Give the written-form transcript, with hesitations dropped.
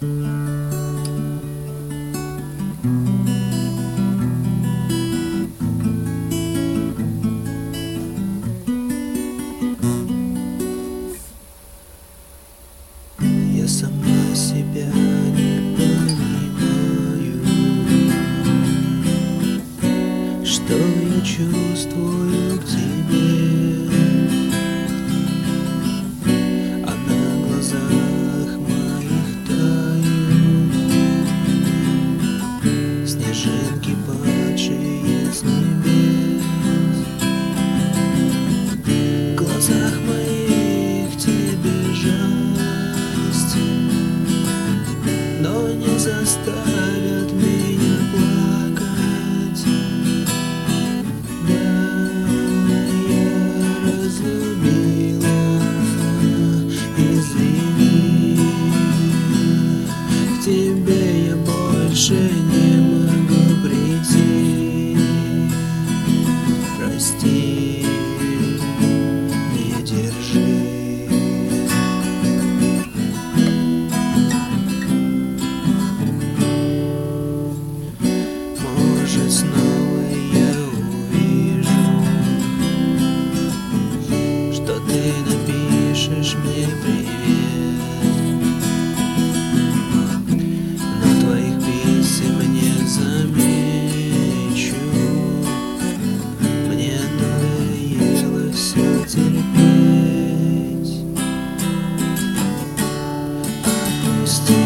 Я сама себя не понимаю, что я чувствую к тебе, а на глазах моих тают снежинки, падшие с небес. В глазах моих тебе жалость, но не заставят меня плакать. Да, я разлюбила, извини, к тебе я больше не могу прийти. Прости, не держи. Может, снова я увижу, что ты напишешь мне привет, но твоих писем не замечу. Мне надоело все терпеть. Отпусти.